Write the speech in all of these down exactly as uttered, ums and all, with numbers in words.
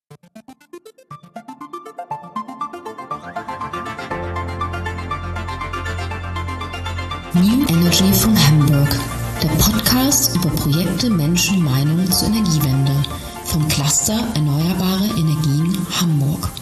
New Energy von Hamburg, der Podcast über Projekte, Menschen, Meinungen zur Energiewende vom Cluster Erneuerbare Energien Hamburg.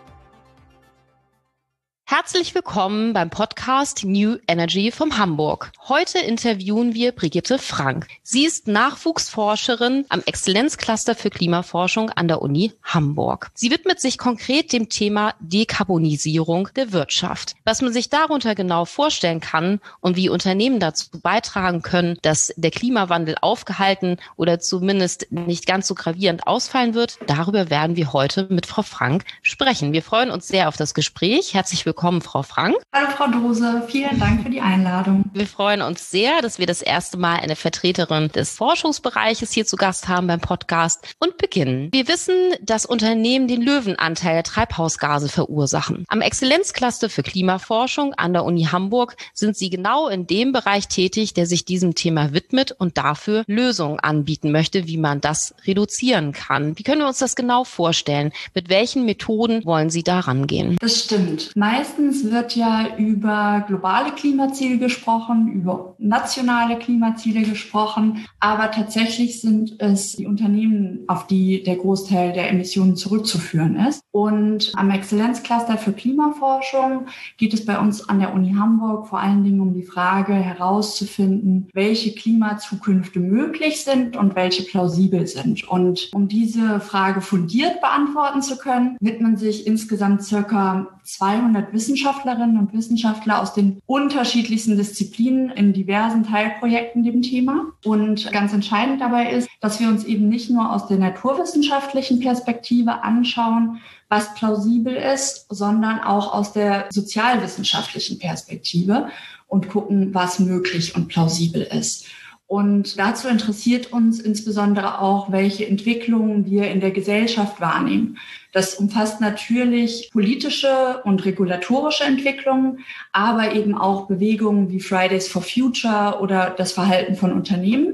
Herzlich willkommen beim Podcast New Energy von Hamburg. Heute interviewen wir Brigitte Frank. Sie ist Nachwuchsforscherin am Exzellenzcluster für Klimaforschung an der Uni Hamburg. Sie widmet sich konkret dem Thema Dekarbonisierung der Wirtschaft. Was man sich darunter genau vorstellen kann und wie Unternehmen dazu beitragen können, dass der Klimawandel aufgehalten oder zumindest nicht ganz so gravierend ausfallen wird, darüber werden wir heute mit Frau Frank sprechen. Wir freuen uns sehr auf das Gespräch. Herzlich willkommen. Willkommen, Frau Frank. Hallo, Frau Dose. Vielen Dank für die Einladung. Wir freuen uns sehr, dass wir das erste Mal eine Vertreterin des Forschungsbereiches hier zu Gast haben beim Podcast und beginnen. Wir wissen, dass Unternehmen den Löwenanteil der Treibhausgase verursachen. Am Exzellenzcluster für Klimaforschung an der Uni Hamburg sind Sie genau in dem Bereich tätig, der sich diesem Thema widmet und dafür Lösungen anbieten möchte, wie man das reduzieren kann. Wie können wir uns das genau vorstellen? Mit welchen Methoden wollen Sie da rangehen? Das stimmt. Meist Meistens wird ja über globale Klimaziele gesprochen, über nationale Klimaziele gesprochen, aber tatsächlich sind es die Unternehmen, auf die der Großteil der Emissionen zurückzuführen ist. Und am Exzellenzcluster für Klimaforschung geht es bei uns an der Uni Hamburg vor allen Dingen um die Frage herauszufinden, welche Klimazukünfte möglich sind und welche plausibel sind. Und um diese Frage fundiert beantworten zu können, widmen sich insgesamt circa zweihundert Wissenschaftlerinnen und Wissenschaftler aus den unterschiedlichsten Disziplinen in diversen Teilprojekten dem Thema. Und ganz entscheidend dabei ist, dass wir uns eben nicht nur aus der naturwissenschaftlichen Perspektive anschauen, was plausibel ist, sondern auch aus der sozialwissenschaftlichen Perspektive und gucken, was möglich und plausibel ist. Und dazu interessiert uns insbesondere auch, welche Entwicklungen wir in der Gesellschaft wahrnehmen. Das umfasst natürlich politische und regulatorische Entwicklungen, aber eben auch Bewegungen wie Fridays for Future oder das Verhalten von Unternehmen.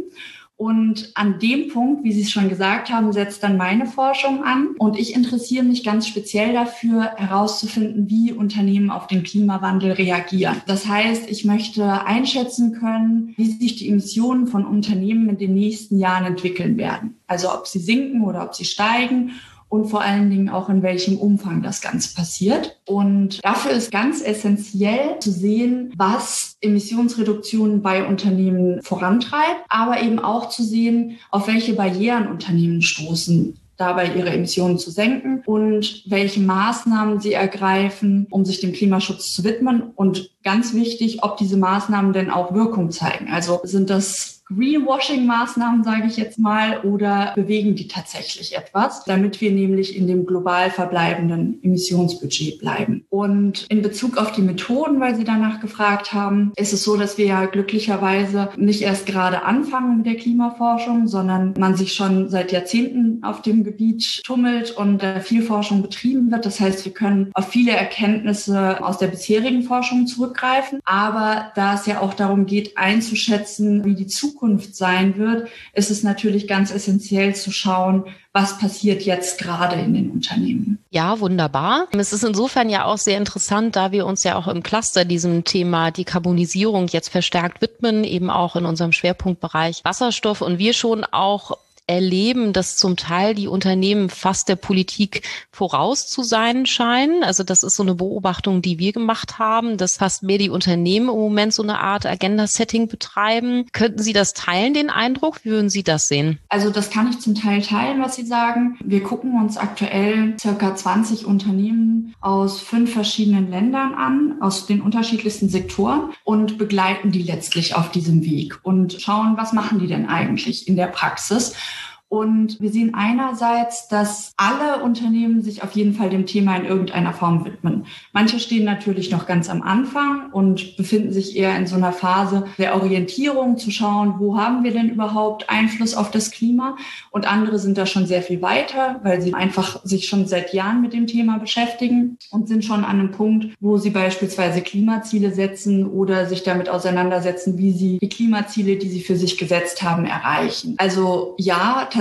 Und an dem Punkt, wie Sie es schon gesagt haben, setzt dann meine Forschung an. Und ich interessiere mich ganz speziell dafür, herauszufinden, wie Unternehmen auf den Klimawandel reagieren. Das heißt, ich möchte einschätzen können, wie sich die Emissionen von Unternehmen in den nächsten Jahren entwickeln werden. Also ob sie sinken oder ob sie steigen. Und vor allen Dingen auch, in welchem Umfang das Ganze passiert. Und dafür ist ganz essentiell zu sehen, was Emissionsreduktionen bei Unternehmen vorantreibt, aber eben auch zu sehen, auf welche Barrieren Unternehmen stoßen, dabei ihre Emissionen zu senken und welche Maßnahmen sie ergreifen, um sich dem Klimaschutz zu widmen. Und ganz wichtig, ob diese Maßnahmen denn auch Wirkung zeigen. Also sind das Greenwashing-Maßnahmen, sage ich jetzt mal, oder bewegen die tatsächlich etwas, damit wir nämlich in dem global verbleibenden Emissionsbudget bleiben. Und in Bezug auf die Methoden, weil Sie danach gefragt haben, ist es so, dass wir ja glücklicherweise nicht erst gerade anfangen mit der Klimaforschung, sondern man sich schon seit Jahrzehnten auf dem Gebiet tummelt und äh, viel Forschung betrieben wird. Das heißt, wir können auf viele Erkenntnisse aus der bisherigen Forschung zurückgreifen. Aber da es ja auch darum geht, einzuschätzen, wie die Zukunft sein wird, ist es natürlich ganz essentiell zu schauen, was passiert jetzt gerade in den Unternehmen. Ja, wunderbar. Es ist insofern ja auch sehr interessant, da wir uns ja auch im Cluster diesem Thema Dekarbonisierung jetzt verstärkt widmen, eben auch in unserem Schwerpunktbereich Wasserstoff und wir schon auch erleben, dass zum Teil die Unternehmen fast der Politik voraus zu sein scheinen. Also das ist so eine Beobachtung, die wir gemacht haben, dass fast mehr die Unternehmen im Moment so eine Art Agenda-Setting betreiben. Könnten Sie das teilen, den Eindruck? Wie würden Sie das sehen? Also das kann ich zum Teil teilen, was Sie sagen. Wir gucken uns aktuell circa zwanzig Unternehmen aus fünf verschiedenen Ländern an, aus den unterschiedlichsten Sektoren und begleiten die letztlich auf diesem Weg und schauen, was machen die denn eigentlich in der Praxis. Und wir sehen einerseits, dass alle Unternehmen sich auf jeden Fall dem Thema in irgendeiner Form widmen. Manche stehen natürlich noch ganz am Anfang und befinden sich eher in so einer Phase der Orientierung, zu schauen, wo haben wir denn überhaupt Einfluss auf das Klima? Und andere sind da schon sehr viel weiter, weil sie einfach sich schon seit Jahren mit dem Thema beschäftigen und sind schon an einem Punkt, wo sie beispielsweise Klimaziele setzen oder sich damit auseinandersetzen, wie sie die Klimaziele, die sie für sich gesetzt haben, erreichen. Also ja, tatsächlich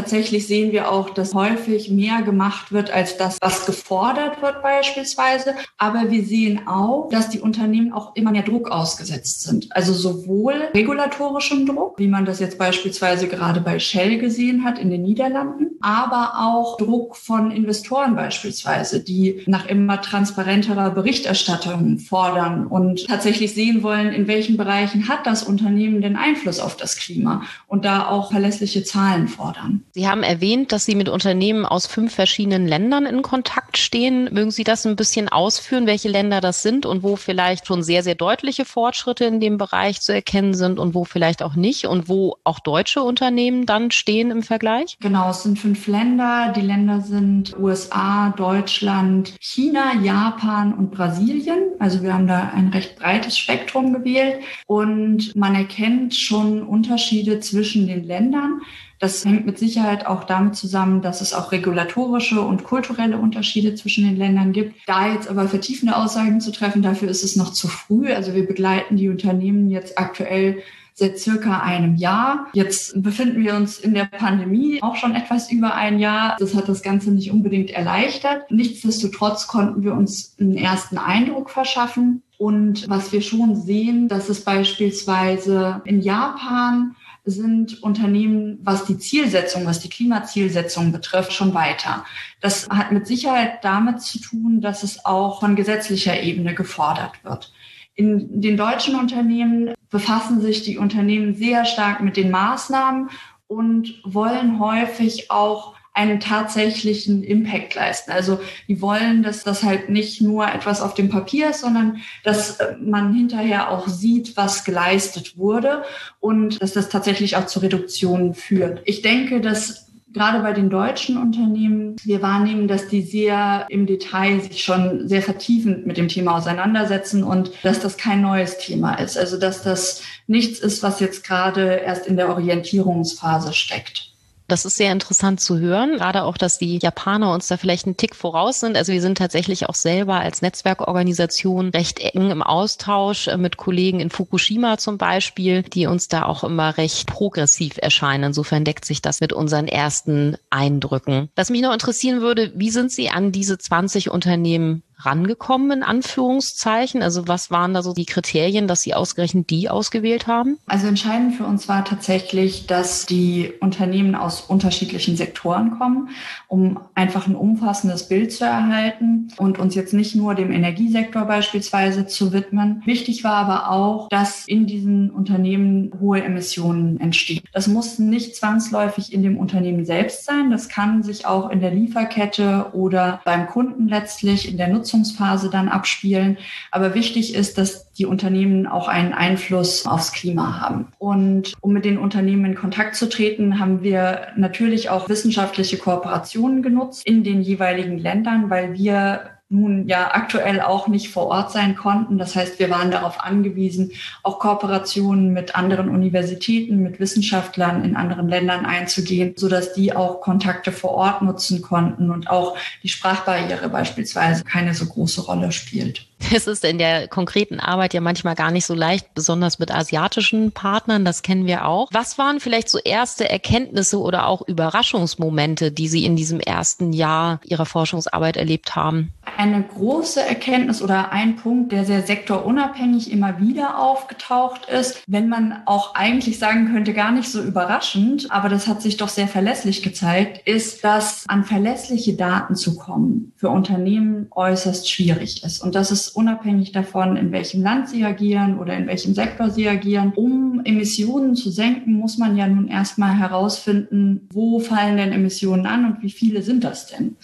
tatsächlich sehen wir auch, dass häufig mehr gemacht wird als das, was gefordert wird beispielsweise. Aber wir sehen auch, dass die Unternehmen auch immer mehr Druck ausgesetzt sind. Also sowohl regulatorischem Druck, wie man das jetzt beispielsweise gerade bei Shell gesehen hat in den Niederlanden, aber auch Druck von Investoren beispielsweise, die nach immer transparenterer Berichterstattung fordern und tatsächlich sehen wollen, in welchen Bereichen hat das Unternehmen denn Einfluss auf das Klima und da auch verlässliche Zahlen fordern. Sie haben erwähnt, dass Sie mit Unternehmen aus fünf verschiedenen Ländern in Kontakt stehen. Mögen Sie das ein bisschen ausführen, welche Länder das sind und wo vielleicht schon sehr, sehr deutliche Fortschritte in dem Bereich zu erkennen sind und wo vielleicht auch nicht und wo auch deutsche Unternehmen dann stehen im Vergleich? Genau, es sind fünf Länder. Die Länder sind U S A, Deutschland, China, Japan und Brasilien. Also wir haben da ein recht breites Spektrum gewählt und man erkennt schon Unterschiede zwischen den Ländern. Das hängt mit Sicherheit auch damit zusammen, dass es auch regulatorische und kulturelle Unterschiede zwischen den Ländern gibt. Da jetzt aber vertiefende Aussagen zu treffen, dafür ist es noch zu früh. Also wir begleiten die Unternehmen jetzt aktuell seit circa einem Jahr. Jetzt befinden wir uns in der Pandemie auch schon etwas über ein Jahr. Das hat das Ganze nicht unbedingt erleichtert. Nichtsdestotrotz konnten wir uns einen ersten Eindruck verschaffen. Und was wir schon sehen, dass es beispielsweise in Japan sind Unternehmen, was die Zielsetzung, was die Klimazielsetzung betrifft, schon weiter. Das hat mit Sicherheit damit zu tun, dass es auch von gesetzlicher Ebene gefordert wird. In den deutschen Unternehmen befassen sich die Unternehmen sehr stark mit den Maßnahmen und wollen häufig auch einen tatsächlichen Impact leisten. Also die wollen, dass das halt nicht nur etwas auf dem Papier ist, sondern dass man hinterher auch sieht, was geleistet wurde und dass das tatsächlich auch zu Reduktionen führt. Ich denke, dass gerade bei den deutschen Unternehmen wir wahrnehmen, dass die sehr im Detail sich schon sehr vertiefend mit dem Thema auseinandersetzen und dass das kein neues Thema ist. Also dass das nichts ist, was jetzt gerade erst in der Orientierungsphase steckt. Das ist sehr interessant zu hören, gerade auch, dass die Japaner uns da vielleicht einen Tick voraus sind. Also wir sind tatsächlich auch selber als Netzwerkorganisation recht eng im Austausch mit Kollegen in Fukushima zum Beispiel, die uns da auch immer recht progressiv erscheinen. Insofern deckt sich das mit unseren ersten Eindrücken. Was mich noch interessieren würde, wie sind Sie an diese zwanzig Unternehmen rangekommen, in Anführungszeichen? Also was waren da so die Kriterien, dass Sie ausgerechnet die ausgewählt haben? Also entscheidend für uns war tatsächlich, dass die Unternehmen aus unterschiedlichen Sektoren kommen, um einfach ein umfassendes Bild zu erhalten und uns jetzt nicht nur dem Energiesektor beispielsweise zu widmen. Wichtig war aber auch, dass in diesen Unternehmen hohe Emissionen entstehen. Das muss nicht zwangsläufig in dem Unternehmen selbst sein. Das kann sich auch in der Lieferkette oder beim Kunden letztlich in der Nutzung Phase dann abspielen. Aber wichtig ist, dass die Unternehmen auch einen Einfluss aufs Klima haben. Und um mit den Unternehmen in Kontakt zu treten, haben wir natürlich auch wissenschaftliche Kooperationen genutzt in den jeweiligen Ländern, weil wir nun ja aktuell auch nicht vor Ort sein konnten. Das heißt, wir waren darauf angewiesen, auch Kooperationen mit anderen Universitäten, mit Wissenschaftlern in anderen Ländern einzugehen, sodass die auch Kontakte vor Ort nutzen konnten und auch die Sprachbarriere beispielsweise keine so große Rolle spielt. Es ist in der konkreten Arbeit ja manchmal gar nicht so leicht, besonders mit asiatischen Partnern, das kennen wir auch. Was waren vielleicht so erste Erkenntnisse oder auch Überraschungsmomente, die Sie in diesem ersten Jahr Ihrer Forschungsarbeit erlebt haben? Eine große Erkenntnis oder ein Punkt, der sehr sektorunabhängig immer wieder aufgetaucht ist, wenn man auch eigentlich sagen könnte, gar nicht so überraschend, aber das hat sich doch sehr verlässlich gezeigt, ist, dass an verlässliche Daten zu kommen für Unternehmen äußerst schwierig ist. Und das ist unabhängig davon, in welchem Land sie agieren oder in welchem Sektor sie agieren. Um Emissionen zu senken, muss man ja nun erstmal herausfinden, wo fallen denn Emissionen an und wie viele sind das denn?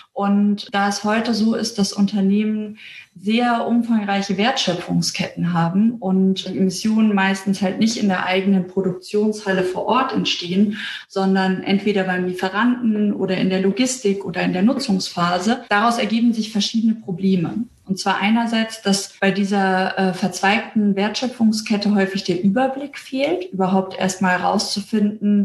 Und da es heute so ist, dass Unternehmen sehr umfangreiche Wertschöpfungsketten haben und Emissionen meistens halt nicht in der eigenen Produktionshalle vor Ort entstehen, sondern entweder beim Lieferanten oder in der Logistik oder in der Nutzungsphase, daraus ergeben sich verschiedene Probleme. Und zwar einerseits, dass bei dieser äh, verzweigten Wertschöpfungskette häufig der Überblick fehlt, überhaupt erstmal herauszufinden,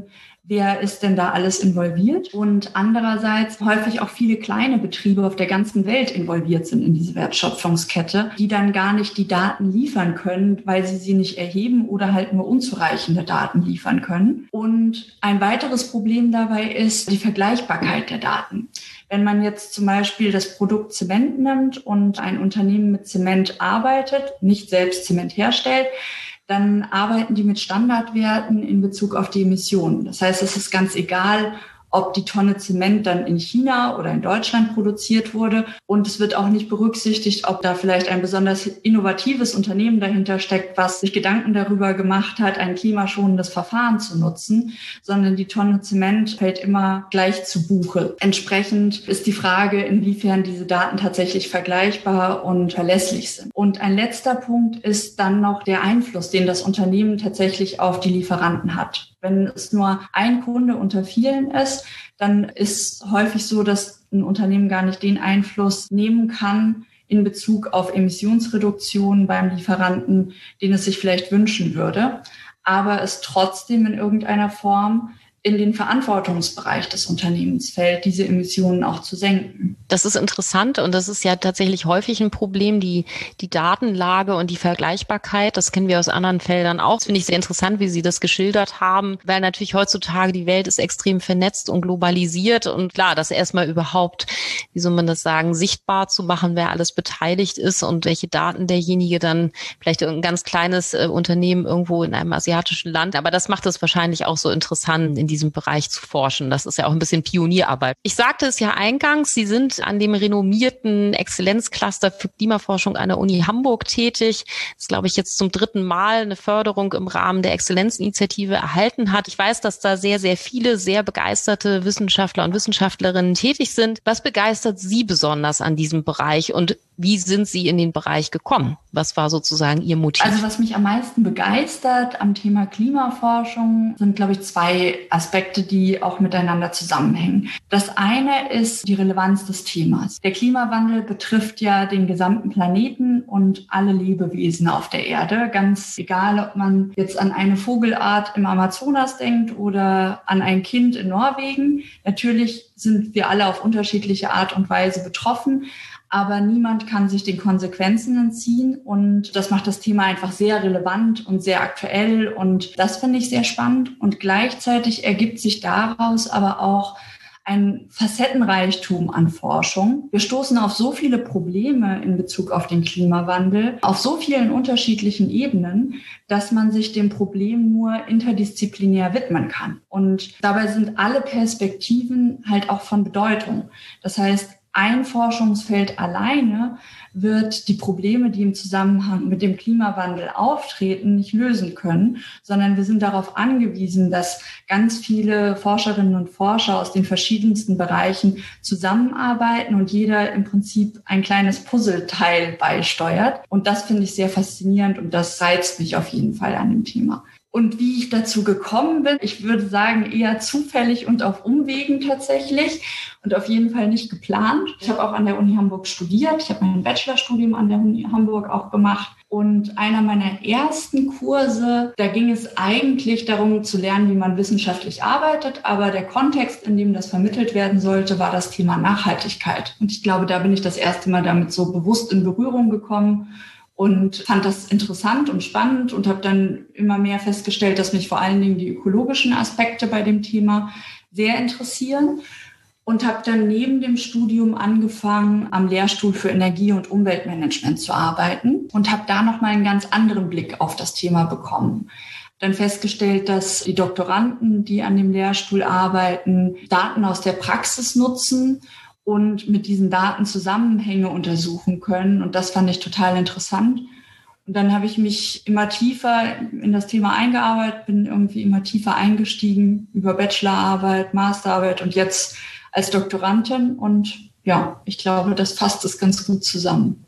wer ist denn da alles involviert? Und andererseits häufig auch viele kleine Betriebe auf der ganzen Welt involviert sind in diese Wertschöpfungskette, die dann gar nicht die Daten liefern können, weil sie sie nicht erheben oder halt nur unzureichende Daten liefern können. Und ein weiteres Problem dabei ist die Vergleichbarkeit der Daten. Wenn man jetzt zum Beispiel das Produkt Zement nimmt und ein Unternehmen mit Zement arbeitet, nicht selbst Zement herstellt, dann arbeiten die mit Standardwerten in Bezug auf die Emissionen. Das heißt, es ist ganz egal, ob die Tonne Zement dann in China oder in Deutschland produziert wurde. Und es wird auch nicht berücksichtigt, ob da vielleicht ein besonders innovatives Unternehmen dahinter steckt, was sich Gedanken darüber gemacht hat, ein klimaschonendes Verfahren zu nutzen, sondern die Tonne Zement fällt immer gleich zu Buche. Entsprechend ist die Frage, inwiefern diese Daten tatsächlich vergleichbar und verlässlich sind. Und ein letzter Punkt ist dann noch der Einfluss, den das Unternehmen tatsächlich auf die Lieferanten hat. Wenn es nur ein Kunde unter vielen ist, dann ist häufig so, dass ein Unternehmen gar nicht den Einfluss nehmen kann in Bezug auf Emissionsreduktion beim Lieferanten, den es sich vielleicht wünschen würde, aber es trotzdem in irgendeiner Form in den Verantwortungsbereich des Unternehmens fällt, diese Emissionen auch zu senken. Das ist interessant und das ist ja tatsächlich häufig ein Problem, die die Datenlage und die Vergleichbarkeit. Das kennen wir aus anderen Feldern auch. Das finde ich sehr interessant, wie Sie das geschildert haben, weil natürlich heutzutage die Welt ist extrem vernetzt und globalisiert und klar, das erstmal überhaupt, wie soll man das sagen, sichtbar zu machen, wer alles beteiligt ist und welche Daten derjenige dann, vielleicht ein ganz kleines äh, Unternehmen irgendwo in einem asiatischen Land, aber das macht es wahrscheinlich auch so interessant, in diesem Bereich zu forschen. Das ist ja auch ein bisschen Pionierarbeit. Ich sagte es ja eingangs, Sie sind an dem renommierten Exzellenzcluster für Klimaforschung an der Uni Hamburg tätig. Das ist, glaube ich, jetzt zum dritten Mal eine Förderung im Rahmen der Exzellenzinitiative erhalten hat. Ich weiß, dass da sehr, sehr viele sehr begeisterte Wissenschaftler und Wissenschaftlerinnen tätig sind. Was begeistert Sie besonders an diesem Bereich und wie sind Sie in den Bereich gekommen? Was war sozusagen Ihr Motiv? Also was mich am meisten begeistert am Thema Klimaforschung sind, glaube ich, zwei Aspekte, die auch miteinander zusammenhängen. Das eine ist die Relevanz des Themas. Der Klimawandel betrifft ja den gesamten Planeten und alle Lebewesen auf der Erde. Ganz egal, ob man jetzt an eine Vogelart im Amazonas denkt oder an ein Kind in Norwegen. Natürlich sind wir alle auf unterschiedliche Art und Weise betroffen. Aber niemand kann sich den Konsequenzen entziehen und das macht das Thema einfach sehr relevant und sehr aktuell und das finde ich sehr spannend und gleichzeitig ergibt sich daraus aber auch ein Facettenreichtum an Forschung. Wir stoßen auf so viele Probleme in Bezug auf den Klimawandel, auf so vielen unterschiedlichen Ebenen, dass man sich dem Problem nur interdisziplinär widmen kann. Und dabei sind alle Perspektiven halt auch von Bedeutung. Das heißt, ein Forschungsfeld alleine wird die Probleme, die im Zusammenhang mit dem Klimawandel auftreten, nicht lösen können, sondern wir sind darauf angewiesen, dass ganz viele Forscherinnen und Forscher aus den verschiedensten Bereichen zusammenarbeiten und jeder im Prinzip ein kleines Puzzleteil beisteuert. Und das finde ich sehr faszinierend und das reizt mich auf jeden Fall an dem Thema. Und wie ich dazu gekommen bin, ich würde sagen eher zufällig und auf Umwegen tatsächlich und auf jeden Fall nicht geplant. Ich habe auch an der Uni Hamburg studiert. Ich habe mein Bachelorstudium an der Uni Hamburg auch gemacht. Und einer meiner ersten Kurse, da ging es eigentlich darum zu lernen, wie man wissenschaftlich arbeitet. Aber der Kontext, in dem das vermittelt werden sollte, war das Thema Nachhaltigkeit. Und ich glaube, da bin ich das erste Mal damit so bewusst in Berührung gekommen. Und fand das interessant und spannend und habe dann immer mehr festgestellt, dass mich vor allen Dingen die ökologischen Aspekte bei dem Thema sehr interessieren. Und habe dann neben dem Studium angefangen, am Lehrstuhl für Energie- und Umweltmanagement zu arbeiten und habe da nochmal einen ganz anderen Blick auf das Thema bekommen. Dann festgestellt, dass die Doktoranden, die an dem Lehrstuhl arbeiten, Daten aus der Praxis nutzen und mit diesen Daten Zusammenhänge untersuchen können. Und das fand ich total interessant. Und dann habe ich mich immer tiefer in das Thema eingearbeitet, bin irgendwie immer tiefer eingestiegen über Bachelorarbeit, Masterarbeit und jetzt als Doktorandin. Und ja, ich glaube, das fasst es ganz gut zusammen.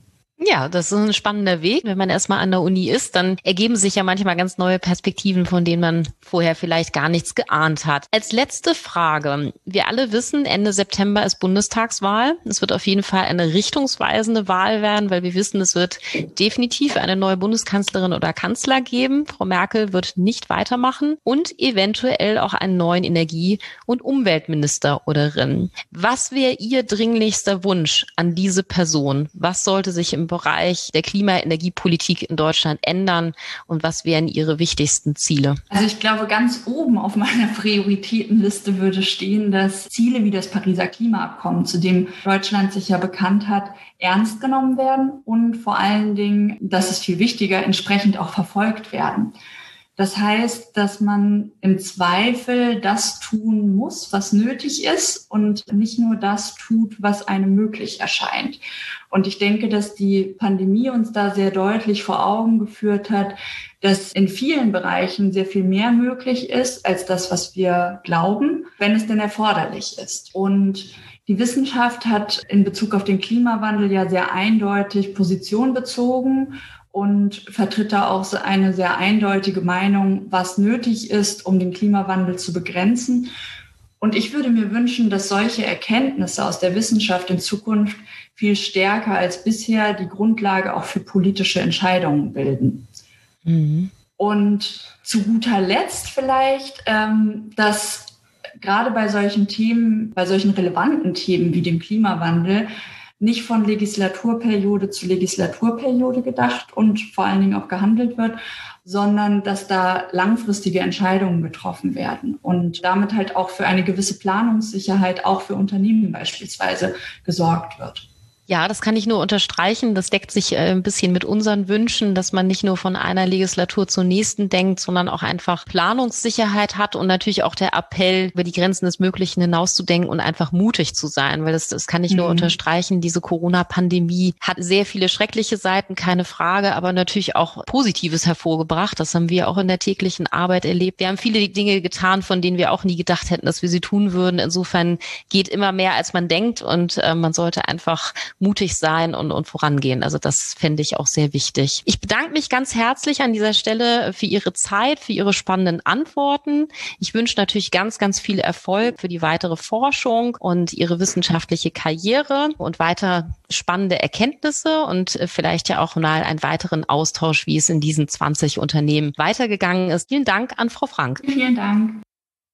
Ja, das ist ein spannender Weg. Wenn man erstmal an der Uni ist, dann ergeben sich ja manchmal ganz neue Perspektiven, von denen man vorher vielleicht gar nichts geahnt hat. Als letzte Frage. Wir alle wissen, Ende September ist Bundestagswahl. Es wird auf jeden Fall eine richtungsweisende Wahl werden, weil wir wissen, es wird definitiv eine neue Bundeskanzlerin oder Kanzler geben. Frau Merkel wird nicht weitermachen und eventuell auch einen neuen Energie- und Umweltminister oder Rin. Was wäre Ihr dringlichster Wunsch an diese Person? Was sollte sich im Bereich der Klima-Energiepolitik in Deutschland ändern und was wären Ihre wichtigsten Ziele? Also ich glaube, ganz oben auf meiner Prioritätenliste würde stehen, dass Ziele wie das Pariser Klimaabkommen, zu dem Deutschland sich ja bekannt hat, ernst genommen werden und vor allen Dingen, das ist viel wichtiger, entsprechend auch verfolgt werden. Das heißt, dass man im Zweifel das tun muss, was nötig ist und nicht nur das tut, was einem möglich erscheint. Und ich denke, dass die Pandemie uns da sehr deutlich vor Augen geführt hat, dass in vielen Bereichen sehr viel mehr möglich ist als das, was wir glauben, wenn es denn erforderlich ist. Und die Wissenschaft hat in Bezug auf den Klimawandel ja sehr eindeutig Position bezogen und vertritt da auch so eine sehr eindeutige Meinung, was nötig ist, um den Klimawandel zu begrenzen. Und ich würde mir wünschen, dass solche Erkenntnisse aus der Wissenschaft in Zukunft viel stärker als bisher die Grundlage auch für politische Entscheidungen bilden. Mhm. Und zu guter Letzt vielleicht, ähm, dass gerade bei solchen Themen, bei solchen relevanten Themen wie dem Klimawandel, nicht von Legislaturperiode zu Legislaturperiode gedacht und vor allen Dingen auch gehandelt wird, sondern dass da langfristige Entscheidungen getroffen werden und damit halt auch für eine gewisse Planungssicherheit, auch für Unternehmen beispielsweise, gesorgt wird. Ja, das kann ich nur unterstreichen. Das deckt sich äh, ein bisschen mit unseren Wünschen, dass man nicht nur von einer Legislatur zur nächsten denkt, sondern auch einfach Planungssicherheit hat und natürlich auch der Appell, über die Grenzen des Möglichen hinauszudenken und einfach mutig zu sein, weil das, das kann ich nur mhm. unterstreichen. Diese Corona-Pandemie hat sehr viele schreckliche Seiten, keine Frage, aber natürlich auch Positives hervorgebracht. Das haben wir auch in der täglichen Arbeit erlebt. Wir haben viele Dinge getan, von denen wir auch nie gedacht hätten, dass wir sie tun würden. Insofern geht immer mehr, als man denkt und äh, man sollte einfach mutig sein und, und vorangehen. Also das fände ich auch sehr wichtig. Ich bedanke mich ganz herzlich an dieser Stelle für Ihre Zeit, für Ihre spannenden Antworten. Ich wünsche natürlich ganz, ganz viel Erfolg für die weitere Forschung und Ihre wissenschaftliche Karriere und weiter spannende Erkenntnisse und vielleicht ja auch mal einen weiteren Austausch, wie es in diesen zwanzig Unternehmen weitergegangen ist. Vielen Dank an Frau Frank. Vielen Dank.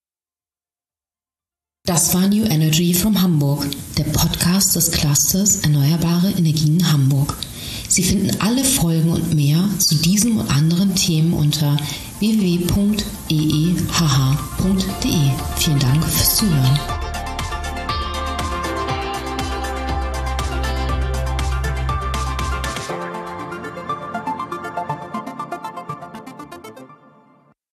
Das war New Energy from Hamburg, der Podcast des Clusters Erneuerbare Energien Hamburg. Sie finden alle Folgen und mehr zu diesem und anderen Themen unter w w w punkt e e h h punkt d e. Vielen Dank fürs Zuhören.